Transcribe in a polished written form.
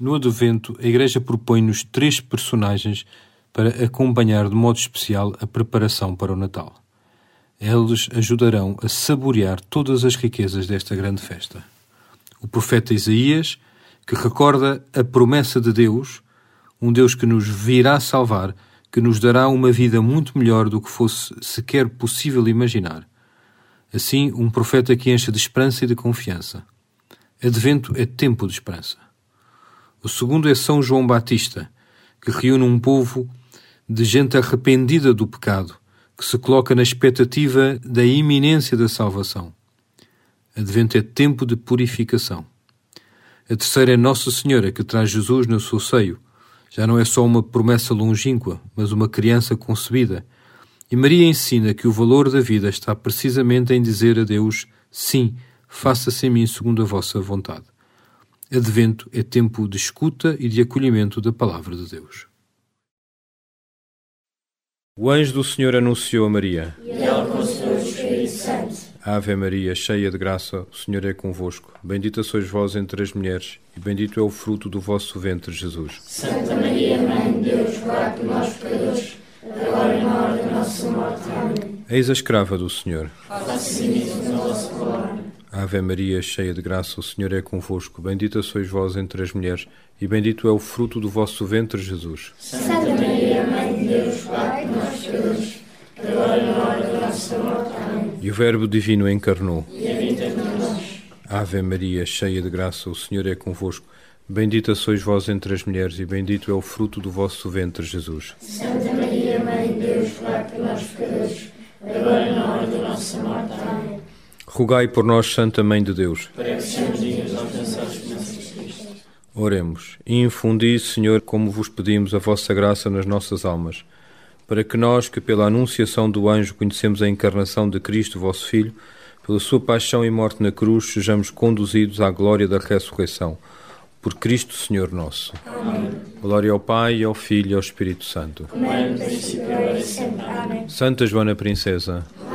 no Advento, a Igreja propõe-nos 3 personagens para acompanhar de modo especial a preparação para o Natal. Eles ajudarão a saborear todas as riquezas desta grande festa. O profeta Isaías, que recorda a promessa de Deus, um Deus que nos virá salvar, que nos dará uma vida muito melhor do que fosse sequer possível imaginar. Assim, um profeta que enche de esperança e de confiança. Advento é tempo de esperança. O segundo é São João Batista, que reúne um povo de gente arrependida do pecado, que se coloca na expectativa da iminência da salvação. Advento é tempo de purificação. A terceira é Nossa Senhora, que traz Jesus no seu seio. Já não é só uma promessa longínqua, mas uma criança concebida. E Maria ensina que o valor da vida está precisamente em dizer a Deus: sim, faça-se em mim segundo a vossa vontade. Advento é tempo de escuta e de acolhimento da palavra de Deus. O anjo do Senhor anunciou a Maria. E ela concebeu o Espírito Santo. Ave Maria, cheia de graça, o Senhor é convosco. Bendita sois vós entre as mulheres, e bendito é o fruto do vosso ventre, Jesus. Santa Maria, Mãe de Deus, rogai por nós, pecadores, agora e na hora da nossa morte. Amém. Eis a escrava do Senhor. Faça-se em mim segundo a vossa palavra. Ave Maria, cheia de graça, o Senhor é convosco. Bendita sois vós entre as mulheres, e bendito é o fruto do vosso ventre, Jesus. Santa Maria, Mãe de Deus, rogai por nós, pecadores, agora e na hora da nossa morte. Amém. E o Verbo Divino encarnou. E habita entre nós. Ave Maria, cheia de graça, o Senhor é convosco. Bendita sois vós entre as mulheres, e bendito é o fruto do vosso ventre, Jesus. Santa Maria, Mãe de Deus, rogai por nós, pecadores, agora e na hora da nossa morte. Amém. Rogai por nós, Santa Mãe de Deus. Para que sejamos dignos de alcançar as promessas de Cristo. Oremos. E infundi, Senhor, como vos pedimos, a vossa graça nas nossas almas, para que nós, que pela anunciação do anjo conhecemos a encarnação de Cristo, vosso Filho, pela sua paixão e morte na cruz, sejamos conduzidos à glória da ressurreição. Por Cristo, Senhor nosso. Amém. Glória ao Pai, ao Filho e ao Espírito Santo. Como era no princípio, agora e sempre. Amém. Santa Joana Princesa,